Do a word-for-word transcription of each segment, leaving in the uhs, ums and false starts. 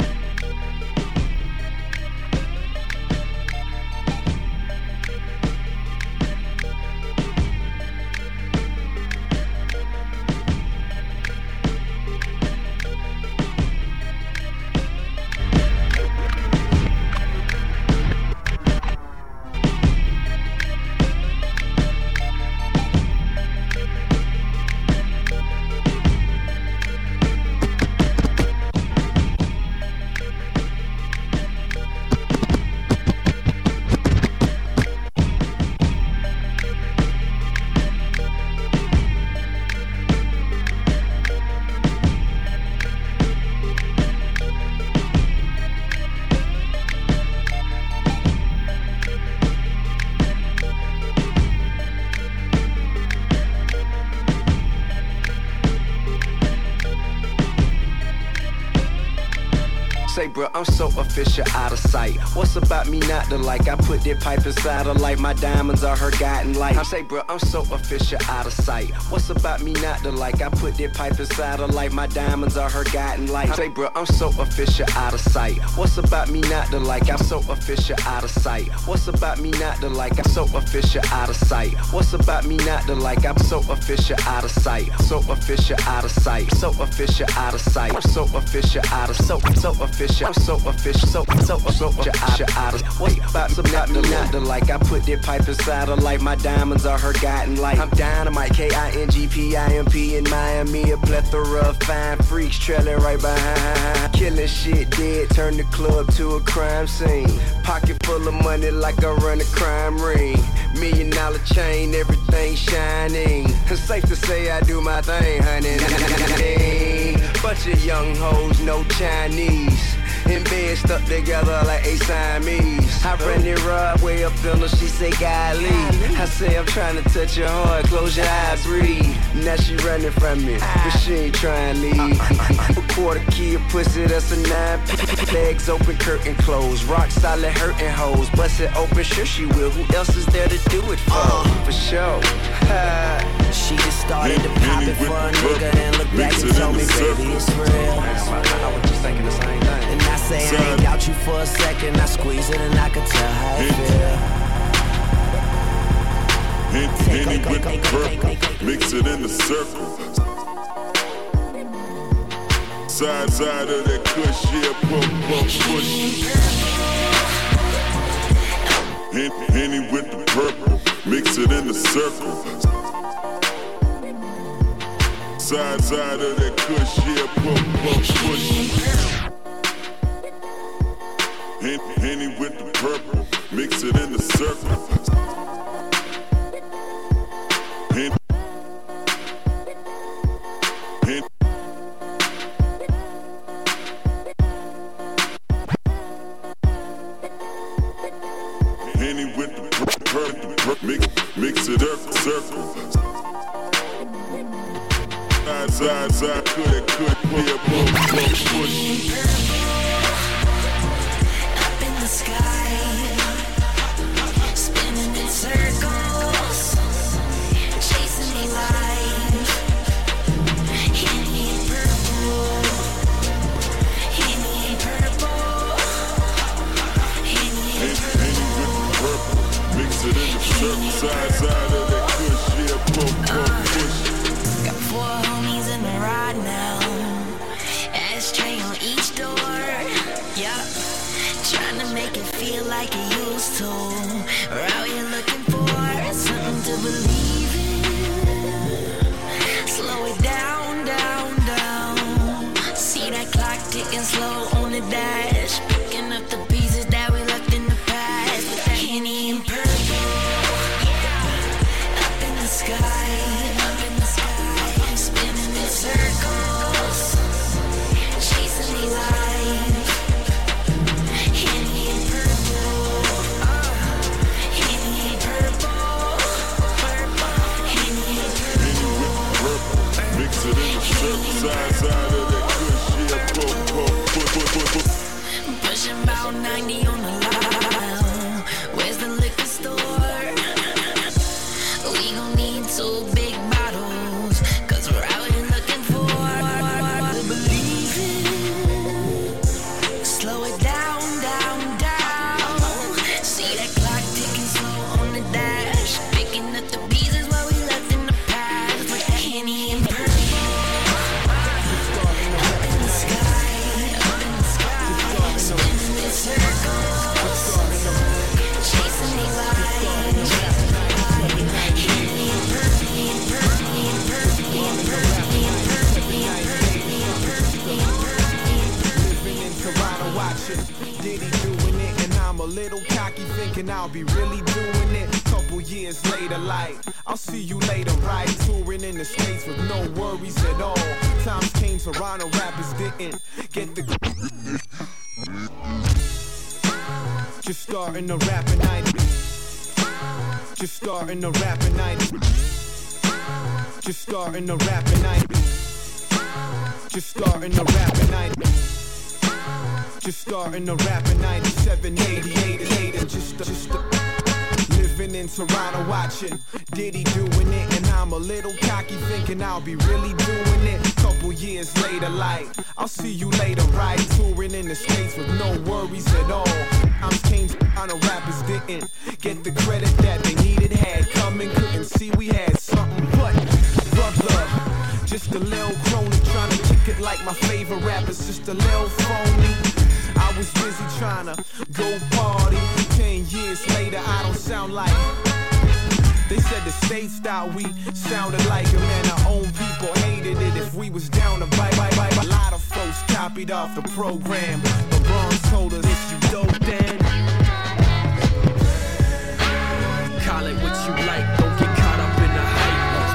Say, bro, I'm so official, out of sight. What's about me not to like? I put that pipe inside her light. My diamonds are her guiding light. I say, bro, I'm so official, out of sight. What's about me not to like? I put that pipe inside her light. My diamonds are her guiding light. I say, bro, I'm so official, out of sight. What's about me not to like? I'm so official, out of sight. What's about me not to like? I'm so official, out of sight. What's about me not to like? I'm so official, out of sight. So official, out of sight. So official, out of sight. I'm so official, out of so so official. I'm so official, so so so official, out of. What's about some not me not to like? I put that pipe inside her light. My diamonds are her guiding light. I'm dynamite, K I N G P I M P in Miami. A plethora of fine freaks trailing right behind. Killing shit dead, turn the club to a crime scene. Pocket full of money like I run a crime ring. Million dollar chain, everything shining. It's safe to say I do my thing, honey. Bunch of young hoes, no Chinese. In bed stuck together like a Siamese. I ran it right way up in her, she say golly. I say I'm trying to touch your heart, close your eyes, breathe. Now she running from me, but she ain't trying to leave. A quarter key of pussy, that's a nine. Legs open, curtain closed. Rock solid, hurting hoes. Bust it open, sure she will. Who else is there to do it for? Uh, for sure. She just started to pop it for a nigga and look back and told me, baby, it's real. I was just thinking the same thing. And I say I ain't doubt you for a second. I squeeze it and I can tell how it feel. Henny with the purple, mix it in the circle. Side side of that kush, yeah, pump, pump, push. Henny with the purple, mix it in the circle. Side side of that kush, yeah, pump, pump, push. Henny Henny with the purple, mix it in the circle. Henny. Henny. Henny with the purple, mix, mix it up, circle. Side, side, side, could it, could be a push, push, push. Up in the sky, spinning in circles, chasing me life. Henny and purple, Henny and purple, Henny and purple. Mix it in the circle, side, side of that kush, yeah, push, push, push. Got four homies in the ride now, ashtray on each door, yeah. Trying to make it feel like it used to. We're out here looking for something to believe in. Slow it down, down, down. See that clock ticking slow on the dash, picking up the pieces that we left in the past. With that Henny and purple, up in the sky, up in the sky, spinning in circles, chasing me life. Henny and purple, uh, Henny and purple, purple, Henny and purple. Mix it in the circle, side, side of that kush, yeah, push, push, push, push, push. Pushing about ninety on the line. Where's the liquor store? We gon' need two big bottles, cause we're out here looking for believe it. Slow it down, down, down. See that clock ticking slow on the dash, picking up the pieces while we left in the past. With that Henny and purple, up in the sky, up in the sky, spinning in circles, chasing me life. Henny and purple, and purple, and purple, and purple, and purple, and purple, and purple. Living in Toronto watching Diddy doing it, and I'm a little cocky thinking I'll be really doing it. Couple years later, like, I'll see you later, right? Touring in the States with no worries at all. Times came, Toronto rappers didn't get the just starting to rap at ninety. Just starting to rap at ninety. Just starting to rap at ninety. Just starting to rap at ninety. Just starting to rap at ninety-seven, eighty-eight, eight, and just, just living in Toronto watching Diddy doing it, and I'm a little cocky thinking I'll be really doing it. Couple years later, like, I'll see you later, right? Touring in the States with no worries at all. I'm came on the rappers didn't get the credit that they needed, had coming, couldn't see we had something, but brother, just a little crony trying to kick it like my favorite rappers, just a little phony. I was busy trying to go party. Ten years later, I don't sound like. They said the States thought we sounded like a man. Our own people hated it if we was down to bite, bite, bite. A lot of folks copied off the program. LeBron told us if you dope, then call it what you like. Don't get caught up in the hype.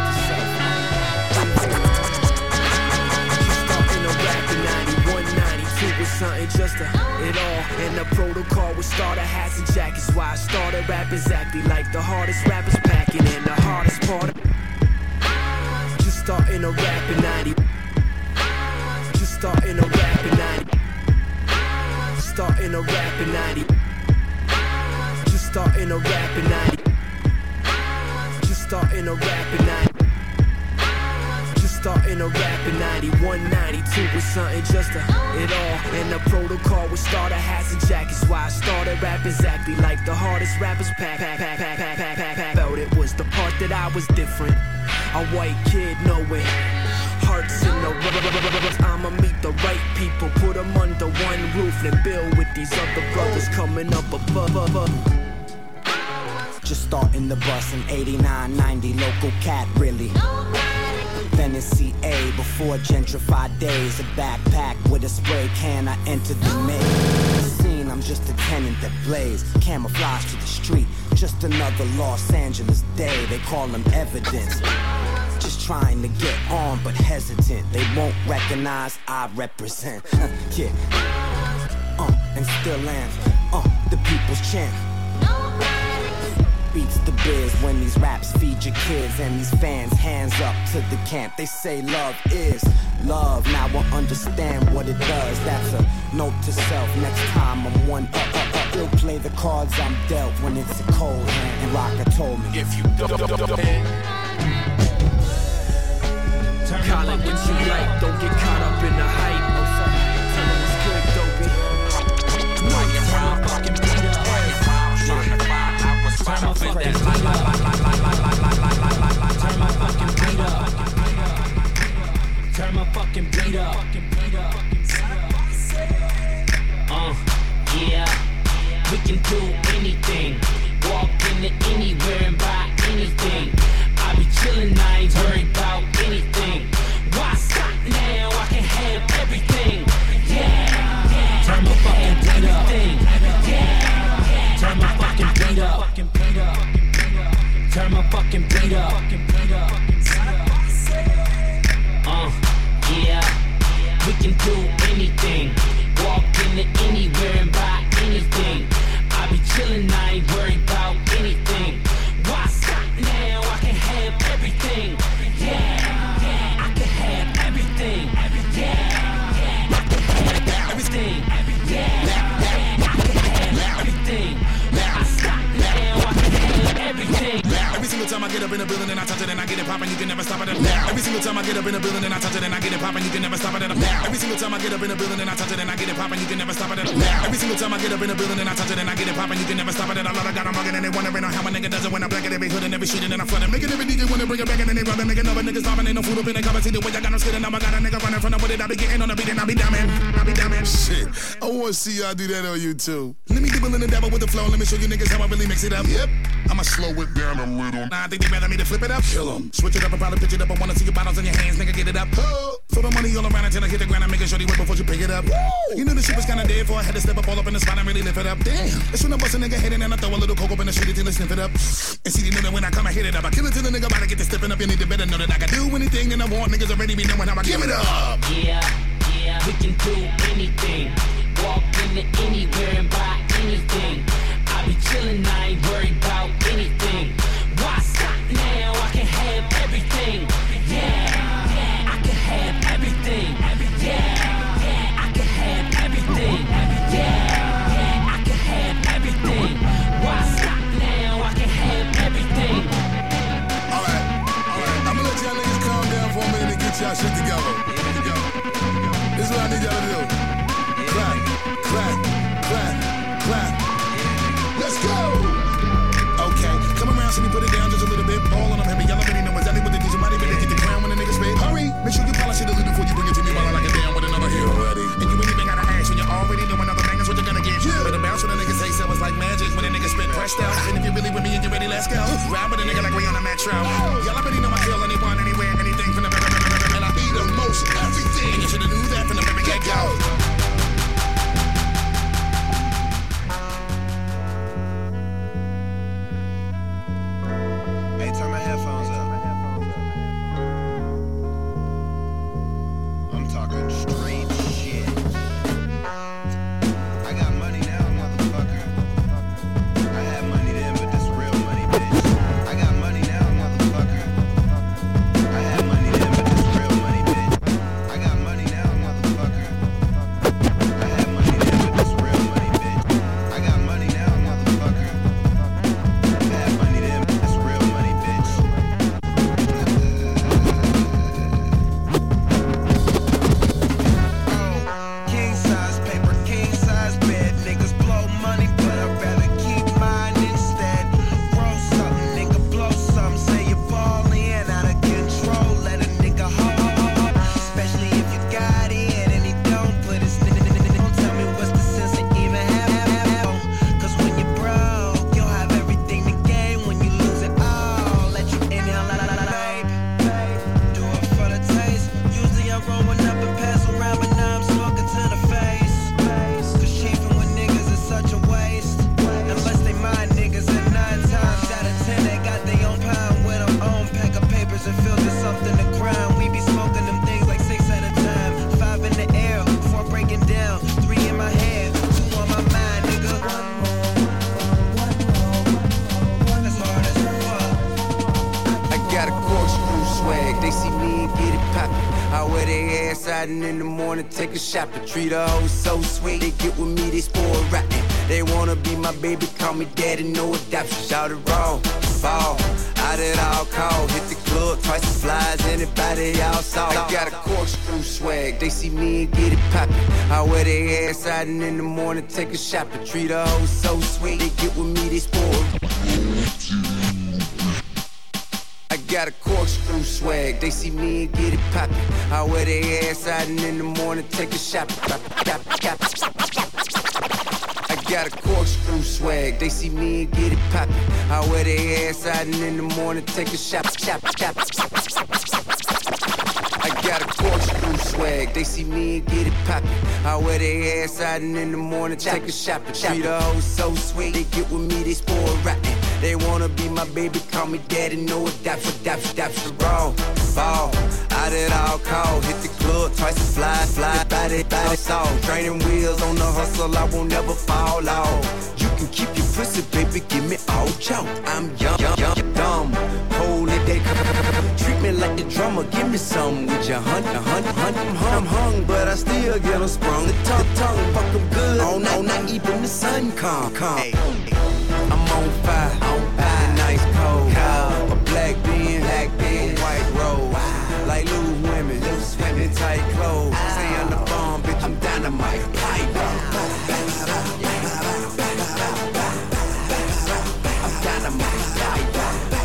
Starting to rap in ninety-one, ninety-two was something just to it all. And the protocol was starter hats and jackets. Why I started rap exactly like the hardest rappers packing in the hardest part. Just starting to rap in ninety. Just starting to rap in ninety. Starting to rap in ninety. Just starting to rap in ninety. Just starting to rap in ninety. Just starting to rap in ninety-one, ninety-two was something just to it all. And the protocol was starter hats and jackets. Why I started rap exactly like the hardest rappers pack, pack, pack, pack, pack, pack, pack, pack. Felt it was the part that I was different. A white kid, know it. Hearts in the rubber. I'ma meet the right people, put them under one roof, and build with these other brothers coming up above. Just starting the bus in eighty-nine, ninety, local cat really. Then in C A before gentrified days, a backpack with a spray can, I entered the main scene. I'm just a tenant that blazed, camouflage to the street. Just another Los Angeles day, they call them evidence. Just trying to get on, but hesitant. They won't recognize I represent. Yeah. Uh, and still am. Uh, the people's champ. Beats the biz when these raps feed your kids and these fans hands up to the camp. They say love is love. Now I understand what it does. That's a note to self. Next time I'm one up, up, up. Still play the cards I'm dealt when it's a cold hand. And Rocker told me if you go, go, go, go. Call it what you like, don't get caught up in the hype. Tell them what's good, Dopey. Turn my fucking beat up. Turn my fucking beat up. Turn my fucking beat up. Turn my fucking beat up. Uh, yeah, we can do anything. Walk into anywhere and buy anything. I be chillin', I ain't worried about anything. Why stop now? I can have everything. Yeah, yeah. Turn my fucking beat up. Yeah, turn my fucking beat up. Turn my fucking beat up. Uh, yeah, we can do anything. Walk into anywhere and buy anything. I be chillin', I ain't worried about anything. Why stop now? I can have everything. Yeah, yeah, I can have everything. Yeah, yeah, I can have everything. Yeah, yeah, I can have everything. I stop now, I can have everything. Every single time I get up in a building and I touch it and I get it poppin', you can never stop it. Every single time I get up in a building and I touch it and I get it poppin', you can never stop it. Every single time I get up in a building and I touch it and I get it poppin', you can never stop it. Every single time I get up in a building and I touch it and I get it poppin', you can never stop it. A lot of got 'em muggin' and they wonderin' on how a nigga does it when I black it every hood and every shit and I flood it. Making every D J wanna bring it back and then they rubbin', making other niggas stoppin', ain't no food up in the cover. See the way I got 'em skiddin', now I got a nigga running from the with it. I be getting on the beat and I be dummin', I be dummin'. Shit, I wanna see y'all do that on YouTube. Let me dibble in the devil with the flow. Let me show you niggas how I really mix it up. Yep, I'ma slow it down a little. Nah, I think they better me to flip it up. Kill 'em. Switch it up and probably pitch it up. I wanna see your bottles in your hands, nigga, get it up. Oh. Throw the money all around until I hit the ground. I'm making sure they wait before you pick it up. Woo. You knew the shit was kinda dead, for I had to step up all up in the spot and really lift it up. Damn, it's when I bust a nigga head in and I throw a little coke up in the street until I sniff it up. And see, they know that when I come, I hit it up. I kill it till the nigga about to get to stepping up. You need to better know that I can do anything that I want. Niggas already be knowing how I give it up. Yeah, yeah, we can do anything. Walk into anywhere and buy anything. I be chillin', I ain't worried about anything. Why stop now? I can have everything. Yeah, yeah, I can have everything. Yeah, yeah, I can have everything. Yeah, yeah, I can have everything. Why stop now? I can have everything. Alright, alright, I'ma let y'all niggas calm down for a minute and get y'all shit together. This is what I need y'all to do. Clap, clap, clap, clap. Let's go! Okay, come around, see me put it down just a little bit. All on them heavy, y'all already know exactly what they do. Somebody better get the crown when the niggas spit. Hurry, make sure you polish it a little before you bring it to me while I lock it down with another hit already. And you ain't even gotta ask when you already know another thing is what you're gonna get. Yeah. Better bounce when the niggas say so. It's like magic when the niggas spit pressed out. And if you're really with me and you're ready, let's go. Ride with a nigga like we on a metro. Y'all already know I kill anyone, anywhere, anything from the very, and I eat the most everything. And you should've knew that from the very get-go. side and in the morning take a shot. But treat a hoe so sweet, they get with me, they spoil rotten. They wanna be my baby, call me daddy, no adoption. Shout it raw, fall, out at all call. Hit the club, twice as fly as anybody y'all saw. I got a corkscrew swag, they see me and get it poppin'. I wear their ass out and in the morning take a shot. But treat a hoe so sweet, they get with me, they spoil. I got a corkscrew swag, they see me and get it poppin'. I wear their ass out and in the morning take a shot. I got a corkscrew swag, they see me and get it poppin'. I wear their ass out and in the morning take a shot. I got a corkscrew swag, they see me and get it poppin'. I wear their ass out and in the morning take a shot. But treat a hoe so sweet, they get with me, they spoil rotten. They wanna be my baby, call me daddy, no adoption, adoption, adoption, raw, fall, out at all call. Hit the club, twice as fly, fly, body, body, saw. Training wheels on the hustle, I won't never fall off. You can keep your pussy, baby, give me all chow. I'm young, young, young, dumb, hold it, they treat me like the drummer, give me some with your hunt, hunt, hunt, I'm hung, I'm hung, but I still get them sprung. The tongue, tongue, fuck them good, all night, all night, even the sun come, come. Hey. I'm on fire, on fire, nice cold, cold. A black bean, black bean, white robe, like loose women, loose women, tight clothes. Say I'm the bomb, bitch, I'm dynamite, pipe. I'm dynamite, pipe.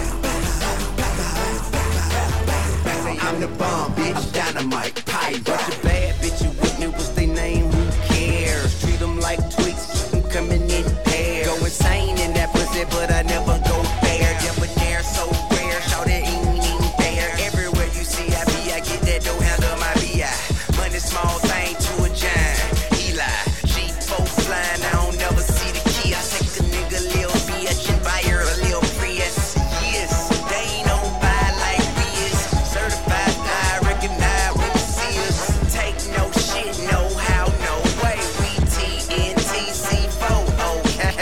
Say I'm the bomb, bitch, I'm dynamite, pipe. Bunch of bad bitches with me, what's their name? Who cares? Treat them like tweaks, keep them coming in pairs. Go insane in that pussy, but I never go there. Debonair, so rare, shout it ain't ain't there. Everywhere you see I be, I get that dough, handle my B I. Money small thing to a giant. Eli, G four flying, I don't never see the key. I take a nigga lil bitch and buy her a lil Prius. Yes, they ain't no buy like we is. Certified, I recognize when you see us. Take no shit, no how, no way. We T N T C four, okay.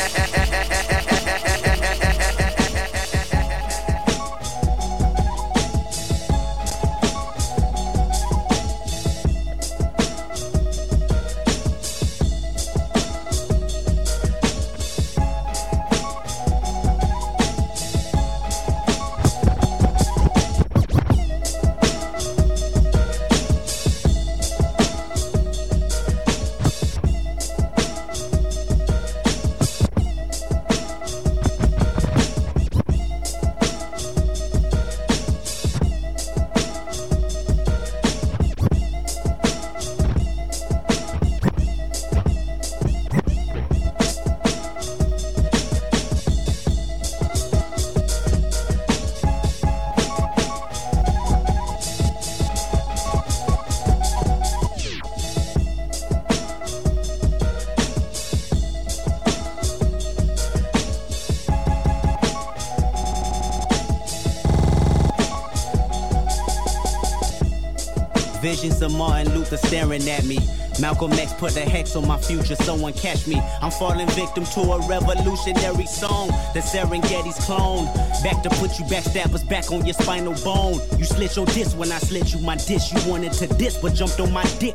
Visions of Martin Luther staring at me. Malcolm X put a hex on my future, someone catch me. I'm falling victim to a revolutionary song, the Serengeti's clone. Back to put you backstabbers back on your spinal bone. You slit your disc when I slit you my dish. You wanted to diss but jumped on my dick.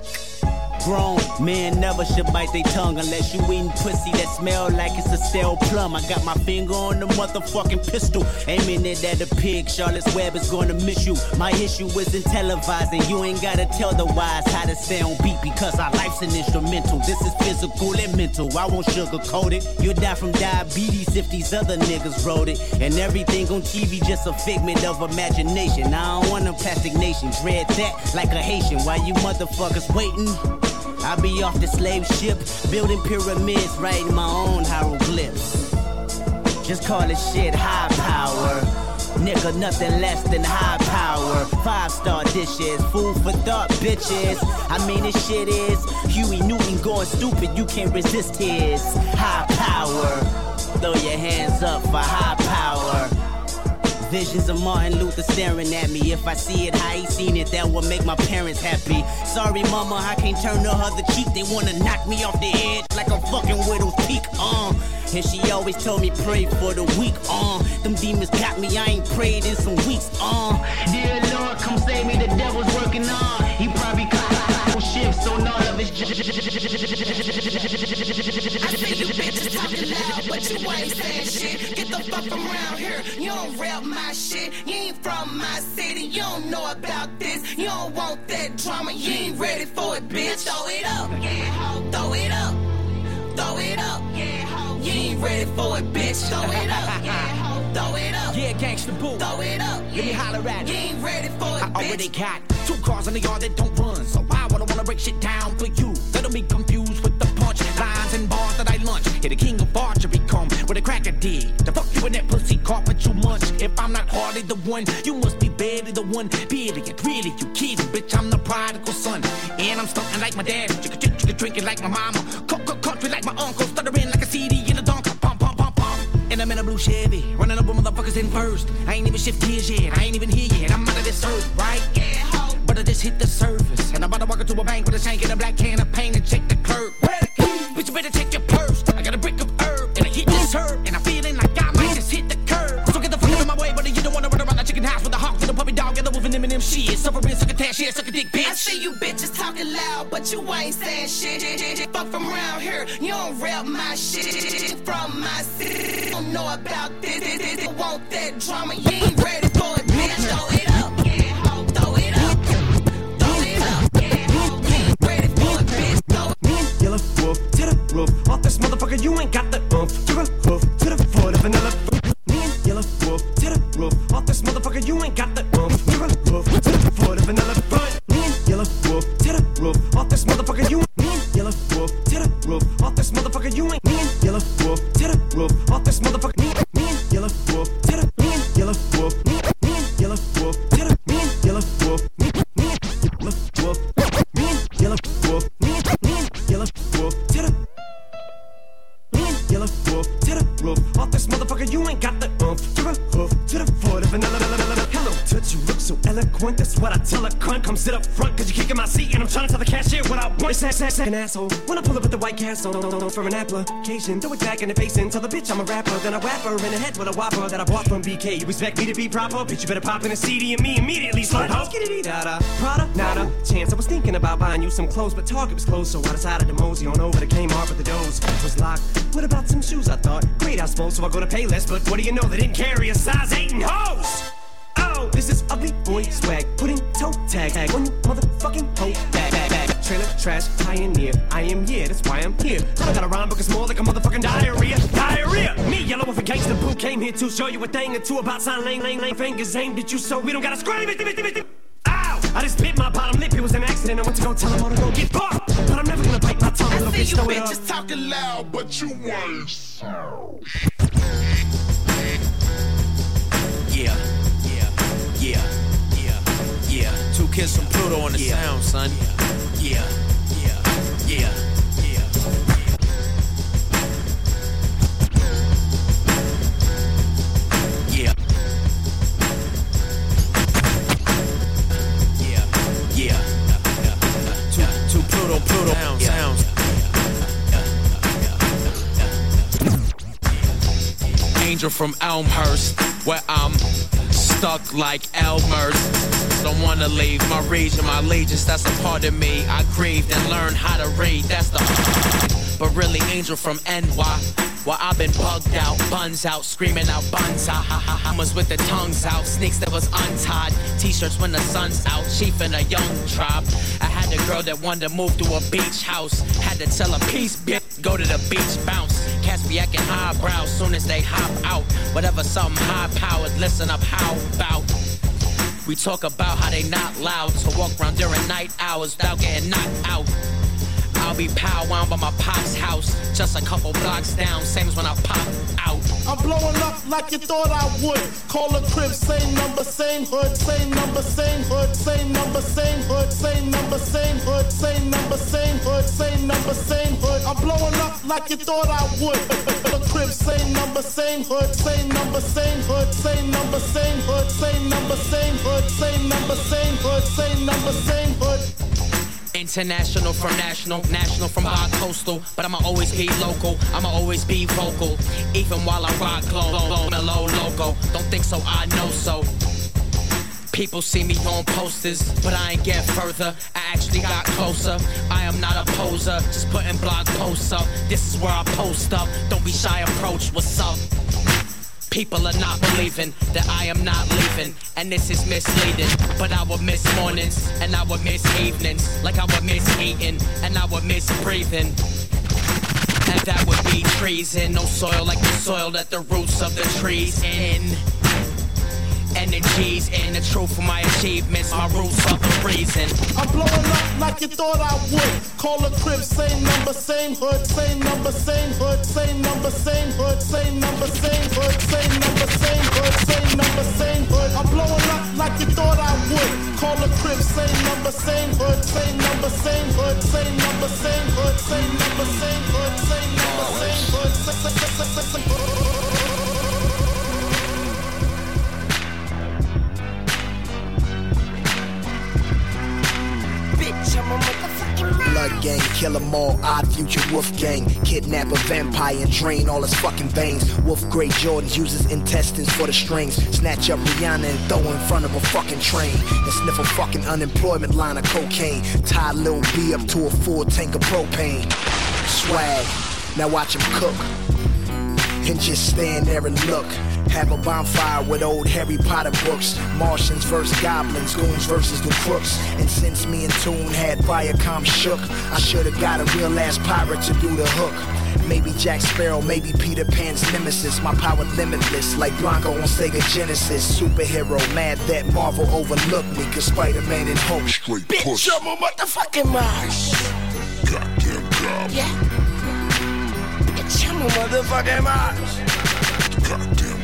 Grown men never should bite their tongue unless you eating pussy that smell like it's a stale plum. I got my finger on the motherfucking pistol, aiming it at a pig. Charlotte's Web is gonna miss you. My issue isn't televised, and you ain't gotta tell the wise how to stay on beat because our life's an instrumental. This is physical and mental. I won't sugarcoat it. You'll die from diabetes if these other niggas wrote it. And everything on T V just a figment of imagination. I don't want a plastic nation. Dread that like a Haitian. While you motherfuckers waiting, I be off the slave ship, building pyramids, writing my own hieroglyphs. Just call this shit high power. Nigga, nothing less than high power. Five-star dishes, food for thought, bitches. I mean, this shit is Huey Newton going stupid. You can't resist his high power. Throw your hands up for high power. Visions of Martin Luther staring at me. If I see it how he seen it, that will make my parents happy. Sorry, mama, I can't turn the other cheek. They wanna knock me off the edge like a fucking widow's peak. Uh. And she always told me pray for the weak. Uh. Them demons got me, I ain't prayed in some weeks. Uh. Dear Lord, come save me, the devil's working on. He probably caught this j- I see you bitches talking loud, but you ain't saying shit. Get the fuck from around here. You don't rep my shit. You ain't from my city. You don't know about this. You don't want that drama. You ain't ready for it, bitch. Throw it up, yeah, ho. Throw it up. Throw it up, yeah, ho. You ain't ready for it, bitch. Throw it up, yeah, ho. Throw it up. Yeah, gangsta boo. Throw it up. Let me holler at you. You ain't ready for it, I bitch. already got two cars in the yard that don't run, so why would I wanna break shit down for you? That'll be confused with the punch lines and bars that I lunch. Yeah, the king of archery come with a cracker dig. The fuck you in that pussy carpet you munch. If I'm not hardly the one, you must be barely the one. Period, really, you kidding, bitch, I'm the prodigal son. And I'm stunting like my dad, chicka chicka chicka drinking like my mama. Cook cook country like my uncle, stuttering like a C D in a donk. Pump pump pump pump. And I'm in a blue Chevy, running up with motherfuckers in first. I ain't even shift gears yet, I ain't even here yet. I'm out of this earth, right? Yeah, ho. But I just hit the surface, and I'm about to walk into a bank with a shank and a black can of paint and check the curb. Where the keys? Bitch, you better check your purse. I got a brick of herb, and I hit this herb, and I'm feeling like I might just hit the curb. So get the fuck out of my way, but you don't wanna run around the chicken house with a hawk and a puppy dog and a wolf and them and them shit. Suffering, suck a tash, shit, suck a dick, bitch. I see you bitches talking loud, but you ain't saying shit. Fuck from around here, you don't rep my shit. From my city, you don't know about this. You want that drama, you ain't ready for it, bitch. Throw it up, yeah, ho. Throw it up. Throw it up, yeah, ho. You ain't ready for it, bitch. Throw it. Me and Yellow Wolf to the roof. Off this motherfucker, you ain't got the oomph. To the hoof, to the foot of vanilla. Me and Yellow Wolf to the roof. Off this motherfucker, you ain't got the oomph. To the hoof, to the foot of vanilla. Me and Yellow Wolf to the roof. Off this motherfucker, you. Me and Yellow Wolf to the roof. Off this motherfucker, you ain't. Me and Yellow Wolf to the roof. Off this motherfucker. Me, me and Yellow Wolf to the. Me and Yellow Wolf. Me, me and Yellow Wolf to the. Me and Yellow Wolf. Me, me and Yellow Wolf. Me and Yellow Wolf. Me, me and Yellow Wolf to the. Me and Yellow Wolf to the roof. Off this motherfucker, you ain't got the oomph. To the hoof, to the foot of vanilla. Hello, touch, you look so eloquent. That's what I tell a cunt. Come sit up front, cause you kicking my seat, and I'm trying to tell the cashier what I want. It's that, that, that, an asshole. When I pull up at the White Castle, don't, don't, don't, for an application, throw it back in the face and tell the bitch I'm a rapper. Then I whap her in the head with a whopper that I bought from B K. You expect me to be proper? Bitch, you better pop in a C D and me immediately slow ho. Skitty-dee-da-da. Prada, nada, chance. I was thinking about buying you some clothes, but Target was closed, so I decided to mosey on over to Kmart, but the doors was locked. What about some shoes? I thought, great, I suppose, so I go to Payless, but what do you know? They didn't carry a size eight and hose. Oh, this is ugly boy swag, putting toe tag on you motherfucking hoe bag, bag, bag. Trailer trash pioneer, I am here, that's why I'm here. I got a rhyme book, it's more like a motherfucking diarrhea, diarrhea. Me, Yellow Wolf and Gangsta Boo, came here to show you a thing or two about sign lane, lane, lane, fingers aimed at you, so we don't gotta scream it, it, it, it. Ow! I just bit my bottom lip, it was an accident. I went to go tell him all to go get fucked, but I'm never gonna bite my tongue, I little see bitch, you throw it up. bitches talking loud, but you ain't. Yeah, yeah, yeah, yeah, yeah. Two kids from Pluto on the yeah. sound, son. Yeah, yeah, yeah, yeah, yeah, yeah, yeah, yeah. Two, two Pluto, Pluto sound, yeah. sounds. Angel from Elmhurst, where I'm stuck like Elmer's. Don't wanna leave my region, my allegiance, that's a part of me. I grieved and learned how to read, that's the. But really, Angel from N Y, well, I've been bugged out, buns out, screaming out buns out. Ha ha ha. Hammers with the tongues out, sneaks that was untied. T-shirts when the sun's out, chief in a young tribe. I had a girl that wanted to move to a beach house. Had to tell her peace, bitch, go to the beach, bounce. Cats be acting highbrow soon as they hop out. Whatever, something high-powered, listen up, how about? We talk about how they not loud, so walk around during night hours without getting knocked out. I'll be powwowing by my pop's house, just a couple blocks down, same as when I pop out. I'm blowing up like you thought I would. Call a crib, same number, same hood, same number, same hood, same number, same hood, same number, same hood, same number, same hood, same number, same hood. I'm blowing up like you thought I would. Call a crib, same number, same hood, same number, same hood, same number, same hood, same number, same hood, same number, same hood, same number, same hood. International from national, national from bi-coastal, but I'ma always be local, I'ma always be vocal, even while I rock low, low, low, low, loco. Don't think so, I know so. People see me on posters, but I ain't get further. I actually got closer. I am not a poser, just putting blog posts up. This is where I post up. Don't be shy, approach. What's up? People are not believing that I am not leaving, and this is misleading. But I would miss mornings, and I would miss evenings, like I would miss eating, and I would miss breathing. And that would be treason. No soil like the soil that the roots of the trees in. Energies in the truth of my achievements, my roots are the reason. I'm blowing up like you thought I would. Call a crib, same number, same hood, same number, same hood, same number, same hood, same number, same hood, same number, same hood, same number, same hood. I'm blowing up like you thought I would. Call a crib, same number, same hood, same number, same hood, same number, same hood, same number, same hood, same number, same hood, same hood. Blood gang, kill 'em all, odd future wolf gang. Kidnap a vampire and drain all his fucking veins. Wolf Grey Jordans uses intestines for the strings. Snatch up Rihanna and throw in front of a fucking train. And sniff a fucking unemployment line of cocaine. Tie Lil B up to a full tank of propane. Swag, now watch him cook. And just stand there and look. Have a bonfire with old Harry Potter books. Martians versus goblins, goons versus the crooks. And since me and Toon had Viacom shook, I should've got a real ass pirate to do the hook. Maybe Jack Sparrow, maybe Peter Pan's nemesis. My power limitless, like Blanco on Sega Genesis. Superhero, mad that Marvel overlooked me, cause Spider-Man and Hulk straight Bitch, push. I'm a motherfucking Mars. Goddamn God. Yeah. Bitch, I'm a motherfucking Mars. Goddamn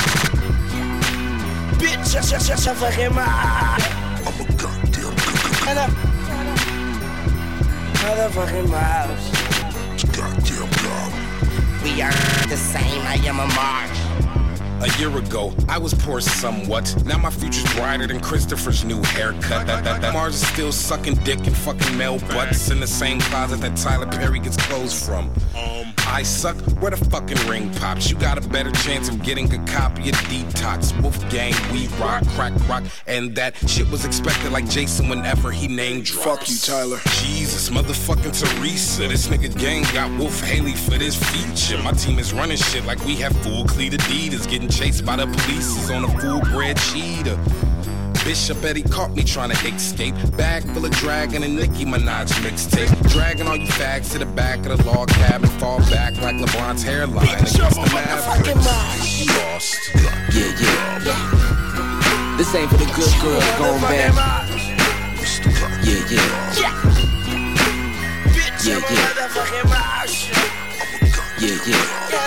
Bitch, I'm a fucking Mars. I'm a goddamn And a motherfucking Mars. Goddamn God. We are the same, I am a Mars. A year ago, I was poor somewhat. Now my future's brighter than Christopher's new haircut. That, that, that. Mars is still sucking dick and fucking male butts in the same closet that Tyler Perry gets clothes from. Um, I suck. Where the fucking ring pops? You got a better chance of getting a copy of Detox. Wolfgang, we rock, crack rock, and that shit was expected like Jason whenever he named drops. Fuck you, Tyler. Jesus, motherfucking Teresa. This nigga gang got Wolf Haley for this feature. My team is running shit like we have full cleat Adidas. Getting chased by the police is on a full-bred cheetah. Bishop Eddie caught me trying to escape. Bag full of Dragon and Nicki Minaj mixtape. Dragging all you fags to the back of the log cabin. Fall back like LeBron's hairline against the Mavericks. You lost. Yeah, yeah, yeah. This ain't for the good girls going back. Yeah, yeah. Yeah. Bitch, Yeah, I'm a yeah. motherfucking Mars. Yeah, yeah.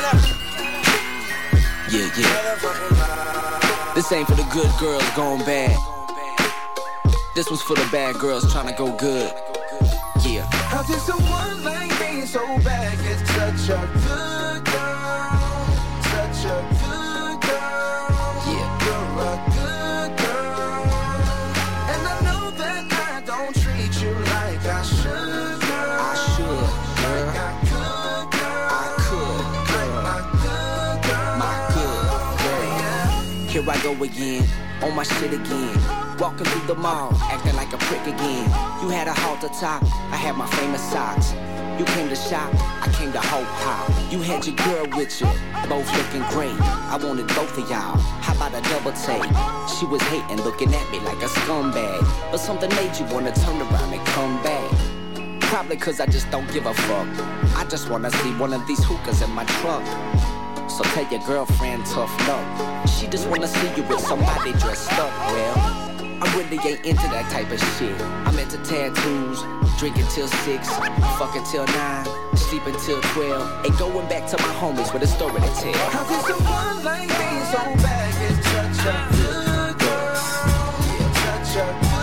Yeah, yeah. This ain't for the good girls going bad. This one's for the bad girls trying to go good. Yeah. How did someone like me so bad get such a good girl? Such a good girl. Yeah. You're a good girl. And I know that I don't treat you like I should, girl. I should, girl. Like I could, girl. I could, girl. Like my good girl. My good girl. Here I go again, on my shit again. Walking through the mall, acting like a prick again. You had a halter top, I had my famous socks. You came to shop, I came to hope hop. You had your girl with you, both looking great. I wanted both of y'all, how about a double take? She was hating, looking at me like a scumbag. But something made you wanna turn around and come back. Probably cause I just don't give a fuck. I just wanna see one of these hookahs in my truck. So tell your girlfriend tough luck. She just wanna see you with somebody dressed up. Well, I really ain't into that type of shit. I'm into tattoos, drinking till six, fucking till nine, sleeping till twelve, and going back to my homies with a story to tell. How could someone like me so bad get such a good girl? Yeah, such a good girl.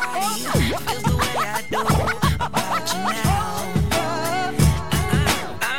Feels the way I do about you now.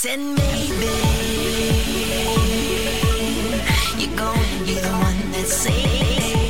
said maybe you're gonna be the one that saves.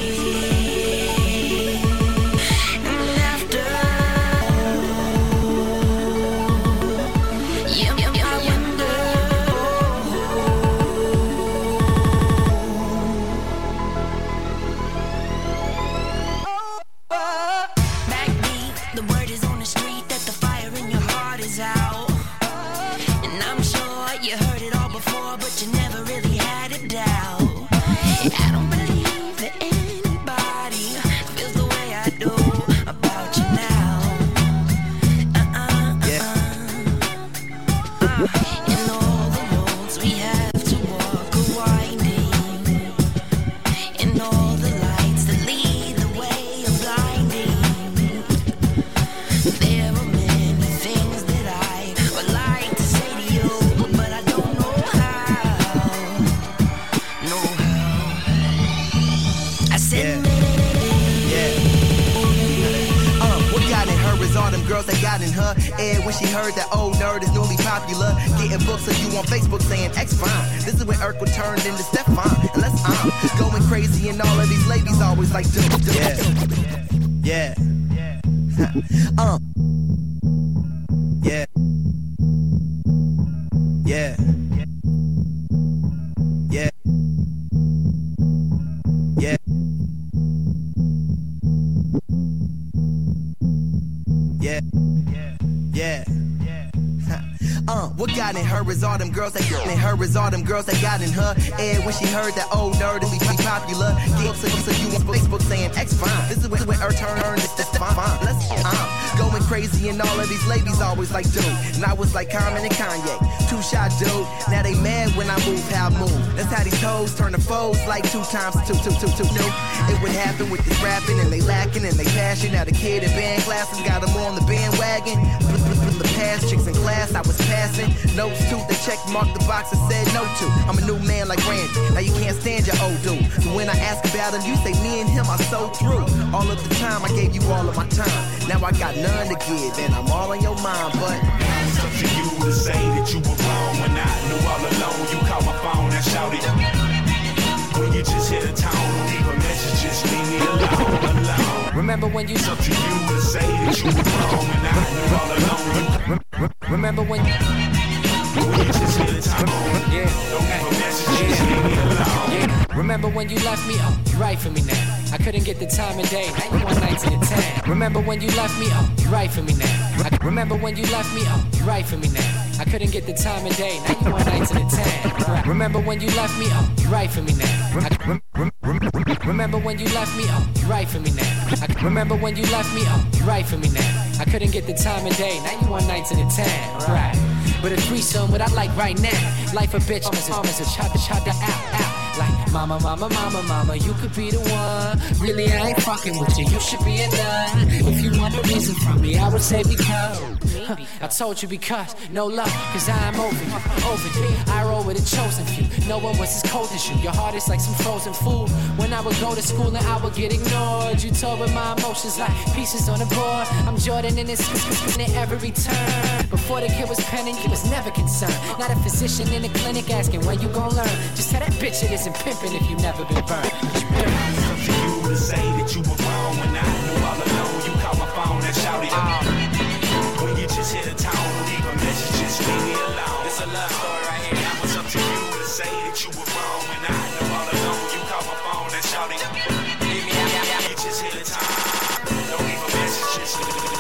When she heard that old nerd is newly popular, getting books of you on Facebook saying X fine. This is when Urkel turned into Stefan. Unless I'm going crazy and all of these ladies always like do, do, yeah, yeah, uh, yeah, yeah, yeah, yeah. Yeah. Yeah. Uh, what got in her is all them girls that got in her is all them girls that got in her head when she heard that old nerd is be popular. Get so, so you on Facebook saying X fine. This is when, when her turn earned this fine. Let's I'm going crazy and all of these ladies always like dude. And I was like Common and Kanye, two shot dude. Now they mad when I move how I move. That's how these hoes turn to foes like two times two two two two new. It would happen with this rapping and they lacking and they passion. Now the kid in band classes got them on the bandwagon. The past chicks in class I was passing notes to, they checked mark the box and said no to. I'm a new man like Randy, now you can't stand your old dude. So when I ask about him, you say me and him are so through. All of the time I gave you all of my time. Now I got none to give and I'm all on your mind. But it's up to you to say that you were wrong when I knew all alone. You called my phone and shouted when you just hit a tone. Don't leave a message, just leave me alone, alone. Remember when you it's up to you to say that you were wrong when I knew all alone. Remember when you just hit a tone. Yeah. Don't leave a message, just leave me alone. Yeah. Remember when you left me? Oh, you right for me now. I couldn't get the time of day. Now you want nights in the town. Remember when you left me? Oh, you right for me now. I remember when you left me? Oh, you right for me now. I couldn't get the time of day. Now you want nights in the town. Remember when you left me? Oh, you right for me now. I remember when you left me? Oh, you right for me now. I remember when you left me? Oh, you right for me now. I couldn't get the time of day. Now you want nights in the town. Right. But a threesome, what I like right now. Life a bitch, almost a, almost a chop, chop the out, out. Like, mama, mama, mama, mama, you could be the one. Really, I ain't fucking with you, you should be a nun. If you want a reason from me, I would say because huh, I told you because, no love, cause I'm over you, over you. I roll with a chosen few, no one was as cold as you. Your heart is like some frozen food. When I would go to school and I would get ignored, you told with my emotions like pieces on a board. I'm Jordan and it's in every turn. Before the kid was penning, he was never concerned. Not a physician in the clinic asking when you gon' learn. Just tell that bitch it isn't pimping if you never been burned. It's up to you to say that you were wrong when I knew all alone. You called my phone and shouted out. When you just hit a tone, leave a message, just leave me alone. It's a love story right here. Now it's up to you to say that you were wrong when I knew all alone. You called my phone and shouted out. Leave me out. You just hit a tone. Don't leave a message, just leave me alone.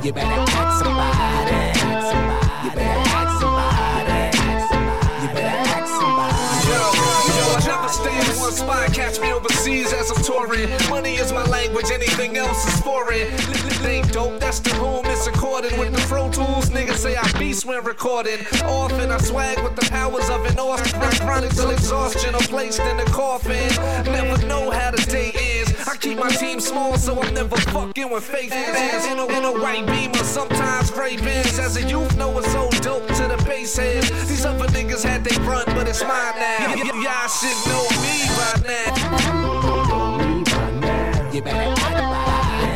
You better ask somebody. You better ask somebody. You better ask somebody. Yo, yo, I never stay in one spot. Catch me overseas as I'm touring. Money is my language, anything else is foreign. Ain't dope, that's the room, it's recorded with the Pro Tools. Niggas say I beast when recording. Often I swag with the powers of an Austin. Chronic till exhaustion or placed in a coffin. Never know how the day is. I keep my team small, so I'm never fucking with fake fans. In a, in a white beamer, sometimes gray bins. As a youth, know it's so dope to the bass heads. These other niggas had they run, but it's mine now. Y'all should know me by now. You better ask somebody.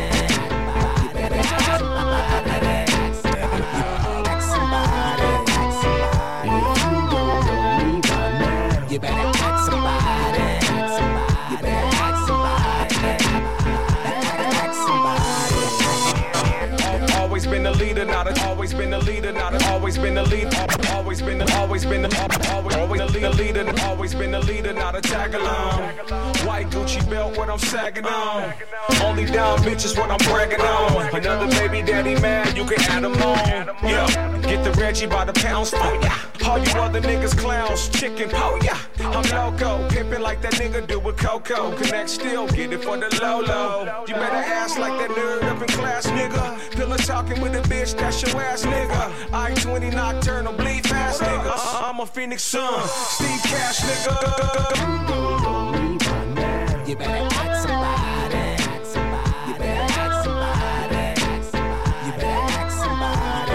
You better ask somebody. You better ask somebody. Ask somebody. Always been the leader, not a, always been the leader, not a, always been the leader, always been the, always been the, always, always the leader, leader, always been the leader, not a tag along. White Gucci belt, what I'm sagging on. Only down bitches, what I'm bragging on. Another baby daddy man, you can add them on. Yeah, get the Reggie by the pounds for ya. All you other niggas clowns, chicken po ya. I'm loco, pimpin' like that nigga do with Coco. Connect still, get it for the low low. You better ass like that nerd up in class, nigga. Pillow talking with a bitch, that's your ass, nigga. I twenty nocturnal, bleed fast, nigga. Uh, I'm a Phoenix Sun, Steve Cash, nigga. You better ask somebody. You better ask somebody. You better ask somebody.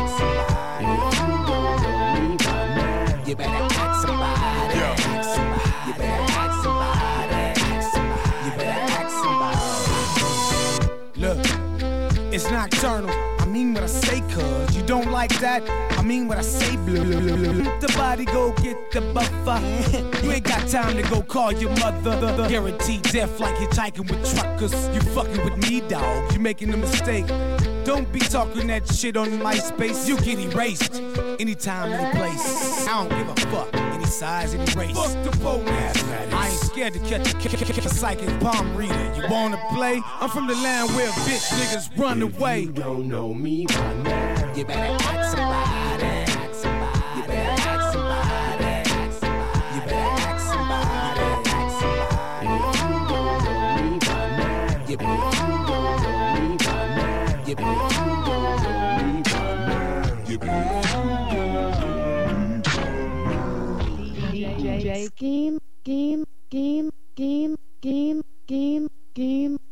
You better ask somebody. You better ask somebody. You better ask somebody. Look, it's nocturnal. I mean what I say, cuz you don't like that. I mean what I say, blue. The body go get the buffer. You ain't got time to go call your mother. Guaranteed death like hitchhiking with truckers. You fucking with me, dog. You making a mistake. Don't be talking that shit on MySpace. You get erased anytime, any place. I don't give a fuck. Any size, any race. Fuck the phone mathematics. I ain't scared to catch a, catch a psychic palm reader. You wanna play? I'm from the land where bitch niggas run away. You don't know me by now. You better ask somebody. You better ask somebody. You better ask somebody. And if you don't know me by now, you better, if you don't know me by now, you better, if you don't know me by now, you better, if you don't know me by now. Scheme, scheme, scheme, scheme, scheme, scheme, scheme.